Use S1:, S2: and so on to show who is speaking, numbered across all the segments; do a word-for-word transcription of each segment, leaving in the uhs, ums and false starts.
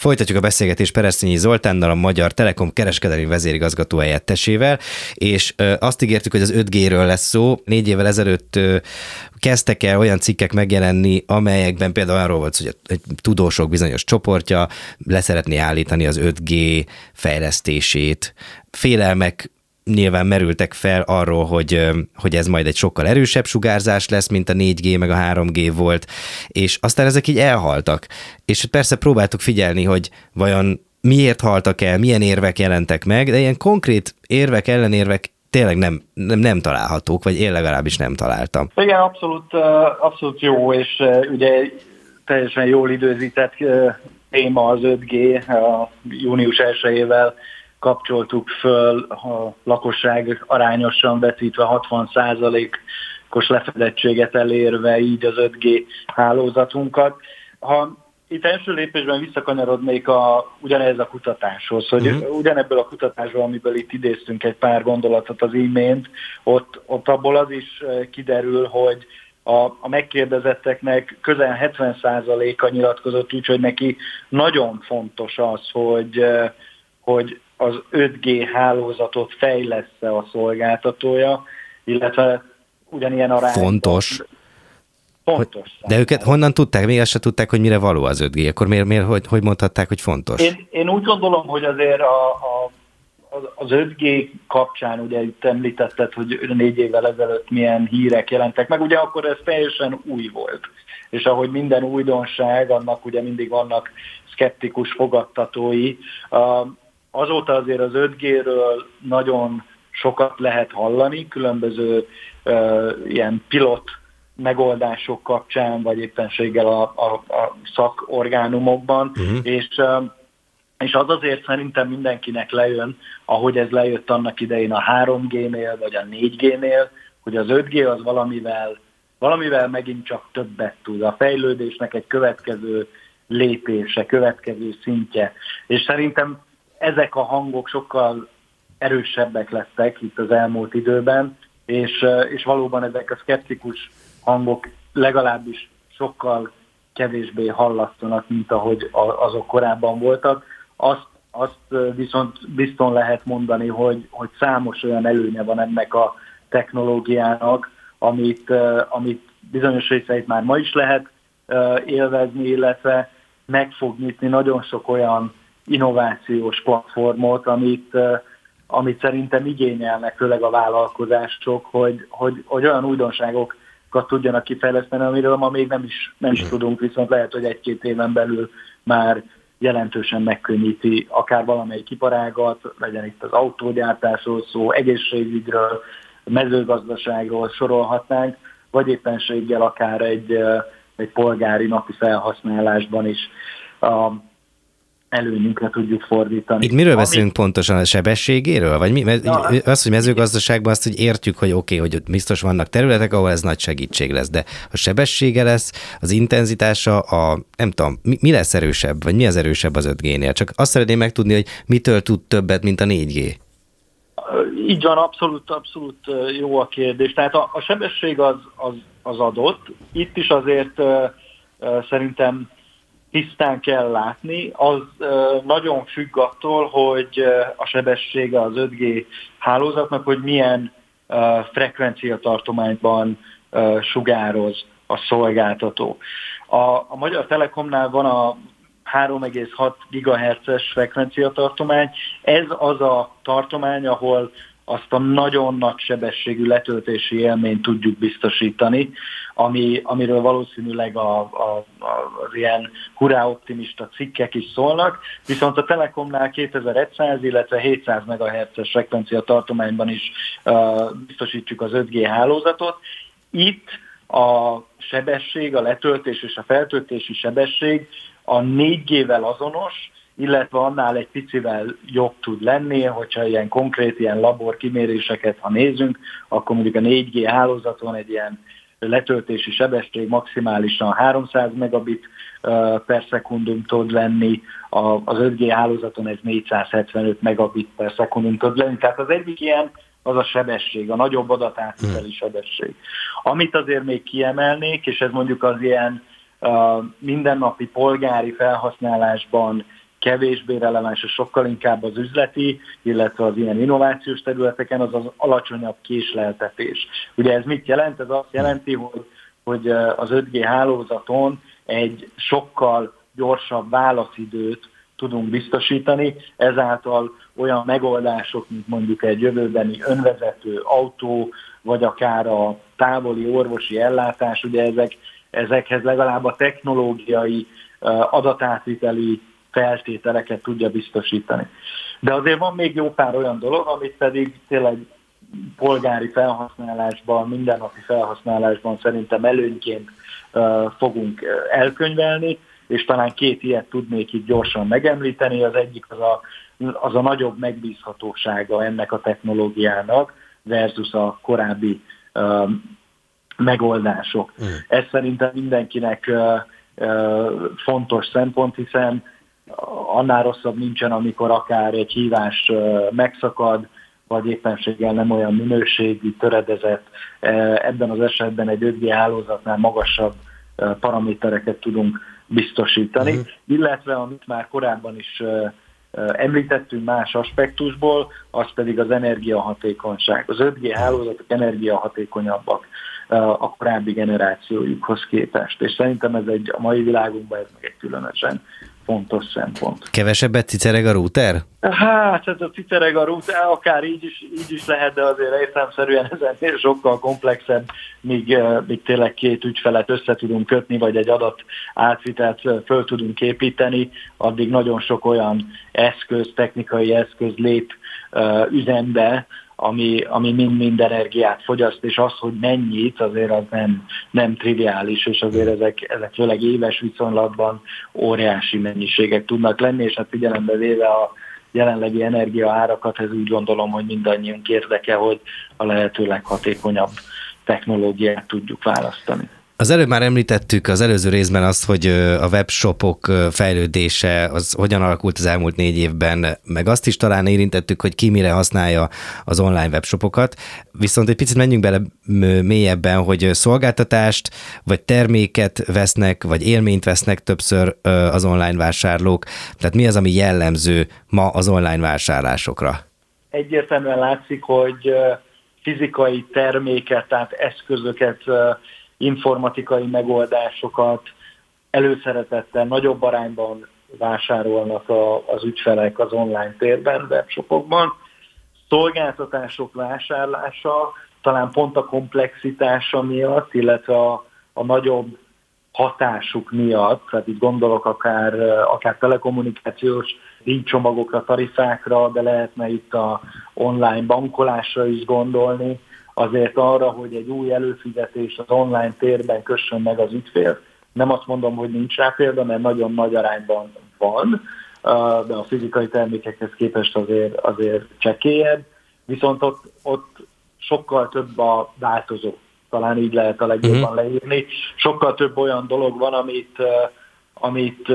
S1: Folytatjuk a beszélgetést Peresztényi Zoltánnal, a Magyar Telekom kereskedelmi vezérigazgató helyettesével, és azt ígértük, hogy az öt G-ről lesz szó. Négy évvel ezelőtt kezdtek el olyan cikkek megjelenni, amelyekben például arról volt, hogy egy tudósok bizonyos csoportja leszeretné állítani az öt G fejlesztését. Félelmek nyilván merültek fel arról, hogy, hogy ez majd egy sokkal erősebb sugárzás lesz, mint a négy G meg a három G volt, és aztán ezek így elhaltak. És persze próbáltuk figyelni, hogy vajon miért haltak el, milyen érvek jelentek meg, de ilyen konkrét érvek, ellenérvek tényleg nem, nem, nem találhatók, vagy én legalábbis nem találtam.
S2: Igen, abszolút, abszolút jó, és ugye teljesen jól időzített téma az öt G, a június elsejével kapcsoltuk föl, a lakosság arányosan vetítve hatvan százalékos lefedettséget elérve így az öt G hálózatunkat. Ha itt első lépésben visszakanyarodnék a, ugyanez a kutatáshoz, hogy uh-huh. ugyanebből a kutatásból, amiből itt idéztünk egy pár gondolatot az imént, ott, ott abból az is kiderül, hogy a, a megkérdezetteknek közel hetven százaléka nyilatkozott úgy, hogy neki nagyon fontos az, hogy, hogy az öt G hálózatot fejlessze a szolgáltatója, illetve ugyanilyen arányban.
S1: Fontos.
S2: Fontos.
S1: De őket honnan tudták? Még azt se tudták, hogy mire való az öt G. Akkor miért, miért hogy, hogy mondhatták, hogy fontos?
S2: Én, én úgy gondolom, hogy azért a, a, az öt G kapcsán, ugye itt említetted, hogy négy évvel ezelőtt milyen hírek jelentek meg, ugye akkor ez teljesen új volt. És ahogy minden újdonság, annak ugye mindig vannak szkeptikus fogadtatói. Azóta azért az öt G-ről nagyon sokat lehet hallani, különböző uh, ilyen pilot megoldások kapcsán, vagy éppenséggel a, a, a szakorgánumokban, uh-huh. és, uh, és az azért szerintem mindenkinek lejön, ahogy ez lejött annak idején a három G-nél, vagy a négy G-nél, hogy az öt G az valamivel, valamivel megint csak többet tud. A fejlődésnek egy következő lépése, következő szintje. És szerintem ezek a hangok sokkal erősebbek lettek itt az elmúlt időben, és, és valóban ezek a szkeptikus hangok legalábbis sokkal kevésbé hallasztanak, mint ahogy azok korábban voltak. Azt, azt viszont bizton lehet mondani, hogy, hogy számos olyan előnye van ennek a technológiának, amit, amit bizonyos részeit már ma is lehet élvezni, illetve meg fog nyitni nagyon sok olyan innovációs platformot, amit, amit szerintem igényelnek, főleg a vállalkozások, hogy, hogy, hogy olyan újdonságokat tudjanak kifejleszteni, amiről ma még nem is, nem is tudunk, viszont lehet, hogy egy-két éven belül már jelentősen megkönnyíti akár valamelyik iparágat, legyen itt az autógyártásról szó, egészségügyről, mezőgazdaságról sorolhatnánk, vagy éppenséggel akár egy, egy polgári napi felhasználásban is a előnyünkre tudjuk fordítani.
S1: Itt miről beszélünk pontosan, a sebességéről? Vagy mi? Mert ja, az, hogy mezőgazdaságban azt úgy értjük, hogy oké, okay, hogy ott biztos vannak területek, ahol ez nagy segítség lesz, de a sebessége lesz, az intenzitása, a, nem tudom, mi, mi lesz erősebb, vagy mi az erősebb az öt G-nél? Csak azt szeretném megtudni, hogy mitől tud többet, mint a négy G.
S2: Így van, abszolút, abszolút jó a kérdés. Tehát a, a sebesség az, az, az adott. Itt is azért uh, uh, szerintem tisztán kell látni, az uh, nagyon függ attól, hogy uh, a sebessége az öt G hálózatnak, hogy milyen uh, frekvenciatartományban uh, sugároz a szolgáltató. A, a Magyar Telekomnál van a három egész hat gigahertzes frekvenciatartomány, ez az a tartomány, ahol azt a nagyon nagy sebességű letöltési élményt tudjuk biztosítani, ami, amiről valószínűleg a, a, az ilyen hurrá optimista cikkek is szólnak, viszont a Telekomnál kétezer-száz, illetve hétszáz megahertzes frekvencia tartományban is uh, biztosítjuk az öt G hálózatot. Itt a sebesség, a letöltés és a feltöltési sebesség a négy G-vel azonos, illetve annál egy picivel jobb tud lenni, hogyha ilyen konkrét, ilyen labor kiméréseket, ha nézünk, akkor mondjuk a négy G hálózaton egy ilyen letöltési sebesség maximálisan háromszáz megabit per szekundum tud lenni, az öt G hálózaton ez négyszázhetvenöt megabit per szekundum tud lenni. Tehát az egyik ilyen az a sebesség, a nagyobb adatátviteli sebesség. Amit azért még kiemelnék, és ez mondjuk az ilyen uh, mindennapi polgári felhasználásban kevésbé releváns, és sokkal inkább az üzleti, illetve az ilyen innovációs területeken az az alacsonyabb késleltetés. Ugye ez mit jelent? Ez azt jelenti, hogy, hogy az öt G hálózaton egy sokkal gyorsabb válaszidőt tudunk biztosítani, ezáltal olyan megoldások, mint mondjuk egy jövőbeni önvezető autó, vagy akár a távoli orvosi ellátás, ugye ezek, ezekhez legalább a technológiai adatátviteli feltételeket tudja biztosítani. De azért van még jó pár olyan dolog, amit pedig tényleg polgári felhasználásban, mindennapi felhasználásban szerintem előnyként fogunk elkönyvelni, és talán két ilyet tudnék itt gyorsan megemlíteni. Az egyik az a, az a nagyobb megbízhatósága ennek a technológiának versus a korábbi uh, megoldások. Mm. Ez szerintem mindenkinek uh, uh, fontos szempont, hiszen annál rosszabb nincsen, amikor akár egy hívás uh, megszakad, vagy éppenséggel nem olyan minőségű, töredezett. Uh, ebben az esetben egy öt G hálózatnál magasabb uh, paramétereket tudunk biztosítani, uh-huh. illetve amit már korábban is uh, említettünk más aspektusból, az pedig az energiahatékonyság. Az öt G hálózatok energiahatékonyabbak uh, a korábbi generációjukhoz képest, és szerintem ez egy a mai világunkban ez meg egy különösen fontos szempont.
S1: Kevesebbet cicereg a router?
S2: Hát, ez a cicereg a router, akár így is, így is lehet, de azért értelemszerűen ezen sokkal komplexebb, míg, míg tényleg két ügyfelet össze tudunk kötni, vagy egy adat átvitelt föl tudunk építeni, addig nagyon sok olyan eszköz, technikai eszköz lép uh, üzembe, ami, ami mind-mind energiát fogyaszt, és az, hogy mennyit, azért az nem, nem triviális, és azért ezek, ezek főleg éves viszonylatban óriási mennyiségek tudnak lenni, és hát figyelembe véve a jelenlegi energiaárakat, ez úgy gondolom, hogy mindannyiunk érdeke, hogy a lehető leghatékonyabb technológiát tudjuk választani.
S1: Az előbb már említettük az előző részben azt, hogy a webshopok fejlődése az hogyan alakult az elmúlt négy évben, meg azt is talán érintettük, hogy ki mire használja az online webshopokat. Viszont egy picit menjünk bele mélyebben, hogy szolgáltatást, vagy terméket vesznek, vagy élményt vesznek többször az online vásárlók. Tehát mi az, ami jellemző ma az online vásárlásokra?
S2: Egyértelműen látszik, hogy fizikai terméket, tehát eszközöket, informatikai megoldásokat előszeretettel, nagyobb arányban vásárolnak a, az ügyfelek az online térben, webshopokban. Szolgáltatások vásárlása talán pont a komplexitása miatt, illetve a, a nagyobb hatásuk miatt, tehát itt gondolok akár, akár telekommunikációs díjcsomagokra, tarifákra, de lehetne itt a online bankolásra is gondolni, azért arra, hogy egy új előfizetés az online térben kössön meg az ügyfél. Nem azt mondom, hogy nincs rá példa, mert nagyon nagy arányban van, de a fizikai termékekhez képest azért, azért csekélyebb, viszont ott, ott sokkal több a változó. Talán így lehet a legjobban leírni. Sokkal több olyan dolog van, amit, amit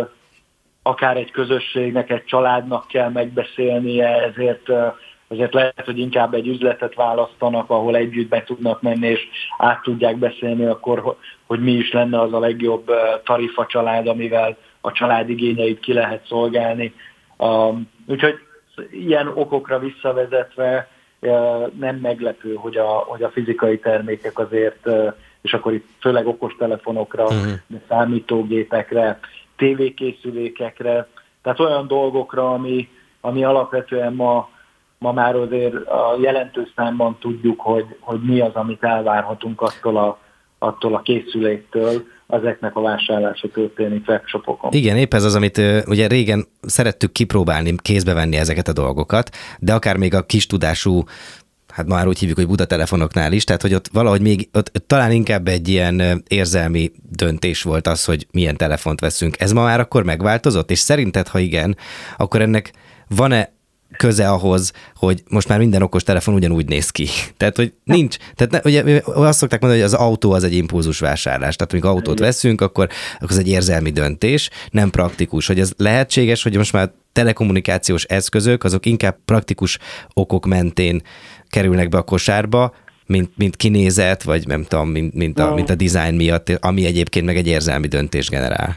S2: akár egy közösségnek, egy családnak kell megbeszélnie, ezért ezért lehet, hogy inkább egy üzletet választanak, ahol együtt be tudnak menni, és át tudják beszélni akkor, hogy mi is lenne az a legjobb tarifa család, amivel a család igényeit ki lehet szolgálni. Úgyhogy ilyen okokra visszavezetve nem meglepő, hogy a, hogy a fizikai termékek azért, és akkor itt főleg okostelefonokra, uh-huh. számítógépekre, tévékészülékekre, tehát olyan dolgokra, ami, ami alapvetően ma Ma már azért a jelentős számban tudjuk, hogy, hogy mi az, amit elvárhatunk attól a, attól a készüléktől, ezeknek a vásárlása történik webshopokon.
S1: Igen, épp ez az, amit ugye régen szerettük kipróbálni, kézbe venni ezeket a dolgokat, de akár még a kis tudású, hát már úgy hívjuk, hogy Buda telefonoknál is, tehát hogy ott valahogy még, ott talán inkább egy ilyen érzelmi döntés volt az, hogy milyen telefont veszünk. Ez ma már akkor megváltozott, és szerinted, ha igen, akkor ennek van-e köze ahhoz, hogy most már minden okos telefon ugyanúgy néz ki. Tehát, hogy nincs, tehát ne, ugye azt szokták mondani, hogy az autó az egy impulzus vásárlás. Tehát, amikor autót veszünk, akkor, akkor az egy érzelmi döntés, nem praktikus. Hogy ez lehetséges, hogy most már telekommunikációs eszközök, azok inkább praktikus okok mentén kerülnek be a kosárba, mint, mint kinézet, vagy nem tudom, mint, mint, a, mint a design miatt, ami egyébként meg egy érzelmi döntés generál.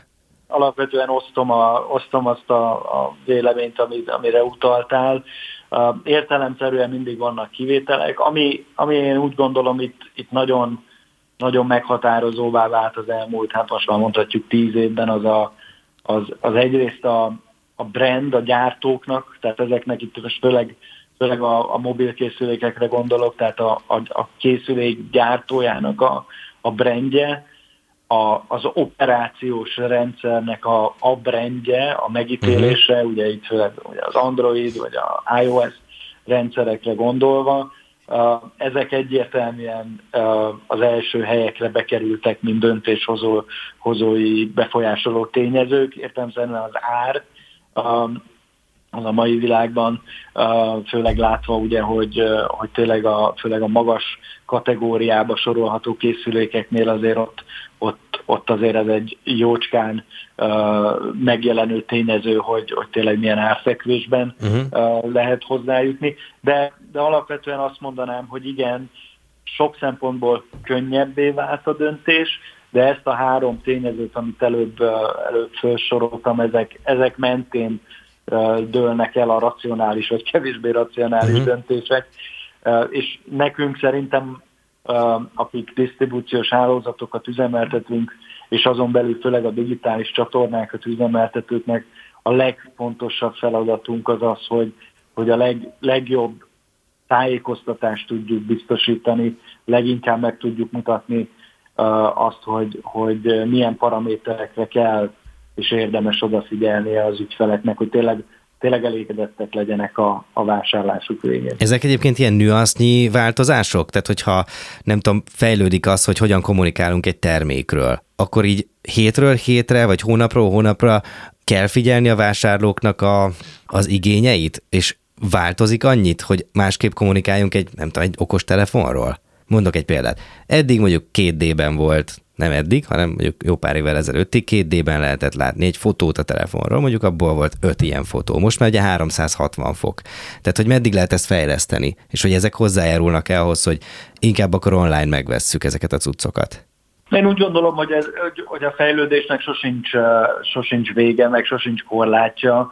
S2: alapvetően osztom, a, osztom azt a, a véleményt, amit, amire utaltál. Értelemszerűen mindig vannak kivételek. Ami, ami én úgy gondolom, itt, itt nagyon, nagyon meghatározóvá vált az elmúlt, hát most már mondhatjuk tíz évben, az, a, az, az egyrészt a, a brand, a gyártóknak, tehát ezeknek itt most főleg, főleg a, a mobilkészülékekre gondolok, tehát a, a, a készülék gyártójának a, a brandje, A, az operációs rendszernek a, a brandje, a megítélése, uh-huh. ugye itt főleg ugye az Android vagy a iOS rendszerekre gondolva, uh, ezek egyértelműen uh, az első helyekre bekerültek, mint döntéshozói befolyásoló tényezők, értelemszerűen az ár, um, az a mai világban, főleg látva ugye, hogy, hogy tényleg a, főleg a magas kategóriába sorolható készülékeknél azért ott, ott, ott azért ez egy jócskán megjelenő tényező, hogy, hogy tényleg milyen árfekvésben uh-huh. lehet hozzájutni. De, de alapvetően azt mondanám, hogy igen, sok szempontból könnyebbé vált a döntés, de ezt a három tényezőt, amit előbb, előbb felsoroltam, ezek, ezek mentén dőlnek el a racionális vagy kevésbé racionális uh-huh. döntések, és nekünk szerintem, akik disztribúciós hálózatokat üzemeltetünk, és azon belül főleg a digitális csatornákat üzemeltetőknek a legfontosabb feladatunk az az, hogy, hogy a leg, legjobb tájékoztatást tudjuk biztosítani, leginkább meg tudjuk mutatni azt, hogy, hogy milyen paraméterekre kell és érdemes odafigyelni az ügyfeleknek, hogy tényleg, tényleg elégedettek legyenek a, a vásárlásuk végén.
S1: Ezek egyébként ilyen nüansznyi változások? Tehát, hogyha nem tudom, fejlődik az, hogy hogyan kommunikálunk egy termékről, akkor így hétről hétre, vagy hónapról hónapra kell figyelni a vásárlóknak a, az igényeit, és változik annyit, hogy másképp kommunikáljunk egy, nem tudom, egy okos telefonról? Mondok egy példát. Eddig mondjuk két dében volt, nem eddig, hanem mondjuk jó pár évvel ezelőttig két dében lehetett látni egy fotót a telefonról, mondjuk abból volt öt ilyen fotó. Most már ugye háromszázhatvan fok. Tehát, hogy meddig lehet ezt fejleszteni, és hogy ezek hozzájárulnak el ahhoz, hogy inkább akkor online megvesszük ezeket a cuccokat.
S2: Én úgy gondolom, hogy, ez, hogy a fejlődésnek sosincs, sosincs vége, meg sosincs korlátja.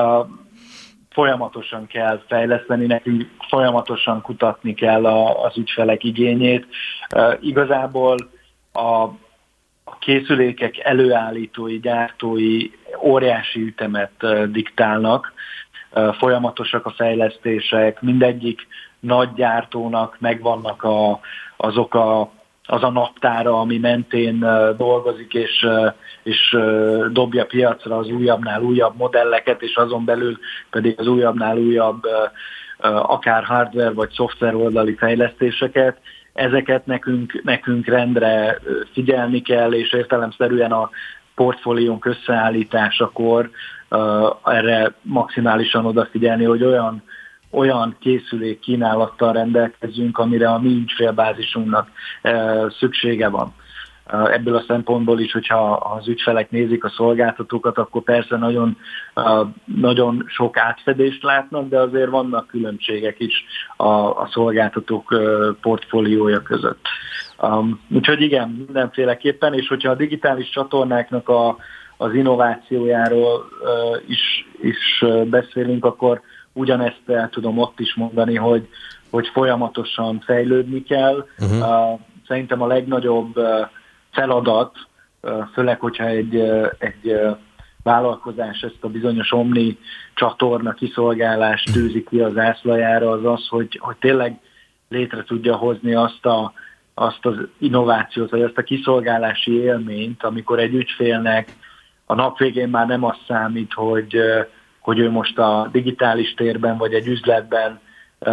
S2: Folyamatosan kell fejleszteni, nekünk folyamatosan kutatni kell az ügyfelek igényét. Igazából a, a készülékek előállítói, gyártói óriási ütemet diktálnak, folyamatosak a fejlesztések, mindegyik nagy gyártónak megvannak a, azok a, az a naptára, ami mentén dolgozik, és, és dobja piacra az újabbnál újabb modelleket, és azon belül pedig az újabbnál újabb akár hardware vagy szoftver oldali fejlesztéseket. Ezeket nekünk, nekünk rendre figyelni kell, és értelemszerűen a portfóliónk összeállításakor uh, erre maximálisan odafigyelni, hogy olyan, olyan készülék kínálattal rendelkezünk, amire a mi ügyfélbázisunknak uh, szüksége van. Uh, ebből a szempontból is, hogyha az ügyfelek nézik a szolgáltatókat, akkor persze nagyon, uh, nagyon sok átfedést látnak, de azért vannak különbségek is a, a szolgáltatók uh, portfóliója között. Um, úgyhogy igen, mindenféleképpen, és hogyha a digitális csatornáknak a, az innovációjáról uh, is, is uh, beszélünk, akkor ugyanezt el tudom ott is mondani, hogy, hogy folyamatosan fejlődni kell. Uh-huh. Uh, szerintem a legnagyobb uh, feladat, főleg, hogyha egy, egy vállalkozás ezt a bizonyos omni csatorna kiszolgálást tűzi ki az zászlajára, az az, hogy, hogy tényleg létre tudja hozni azt, a, azt az innovációt, vagy azt a kiszolgálási élményt, amikor egy ügyfélnek a nap végén már nem az számít, hogy, hogy ő most a digitális térben, vagy egy üzletben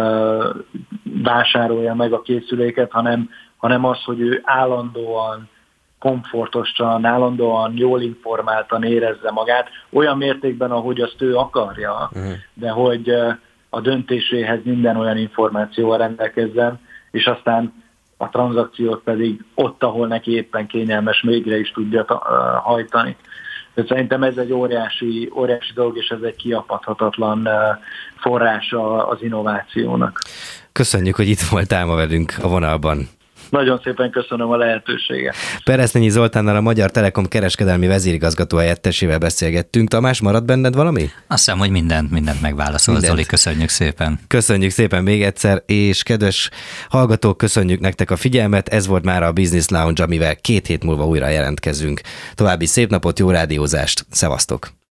S2: vásárolja meg a készüléket, hanem, hanem az, hogy ő állandóan komfortosan, állandóan jól informáltan érezze magát, olyan mértékben, ahogy azt ő akarja, uh-huh. de hogy a döntéséhez minden olyan információval rendelkezzen, és aztán a tranzakciót pedig ott, ahol neki éppen kényelmes, végre is tudja hajtani. Tehát szerintem ez egy óriási, óriási dolog, és ez egy kiapadhatatlan forrása az innovációnak.
S1: Köszönjük, hogy itt voltál ma velünk a vonalban.
S2: Nagyon szépen köszönöm a lehetőséget.
S1: Peresznyi Zoltánnal, a Magyar Telekom kereskedelmi vezérigazgató helyettesével beszélgettünk. Tamás, maradt benned valami?
S3: Azt hiszem, hogy mindent, mindent megválaszol, Zoli, köszönjük szépen.
S1: Köszönjük szépen még egyszer, és kedves hallgatók, köszönjük nektek a figyelmet. Ez volt már a Business Lounge, amivel két hét múlva újra jelentkezünk. További szép napot, jó rádiózást, szevasztok!